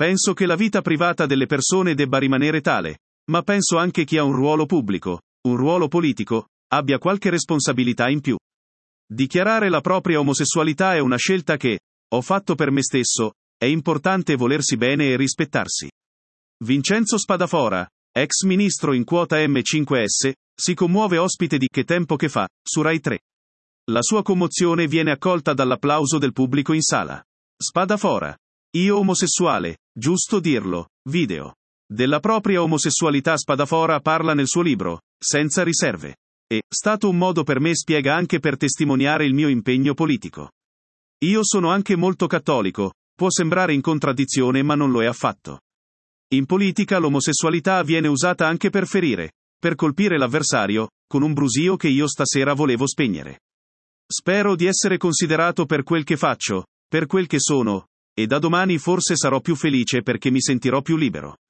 Penso che la vita privata delle persone debba rimanere tale, ma penso anche che chi ha un ruolo pubblico, un ruolo politico, abbia qualche responsabilità in più. Dichiarare la propria omosessualità è una scelta che ho fatto per me stesso, è importante volersi bene e rispettarsi. Vincenzo Spadafora, ex ministro in quota M5S, si commuove ospite di Che tempo che fa, su Rai 3. La sua commozione viene accolta dall'applauso del pubblico in sala. Spadafora. Io omosessuale, giusto dirlo, video. Della propria omosessualità Spadafora parla nel suo libro, Senza riserve. È stato un modo per me, spiega, anche per testimoniare il mio impegno politico. Io sono anche molto cattolico, può sembrare in contraddizione ma non lo è affatto. In politica l'omosessualità viene usata anche per ferire, per colpire l'avversario, con un brusio che io stasera volevo spegnere. Spero di essere considerato per quel che faccio, per quel che sono, e da domani forse sarò più felice perché mi sentirò più libero.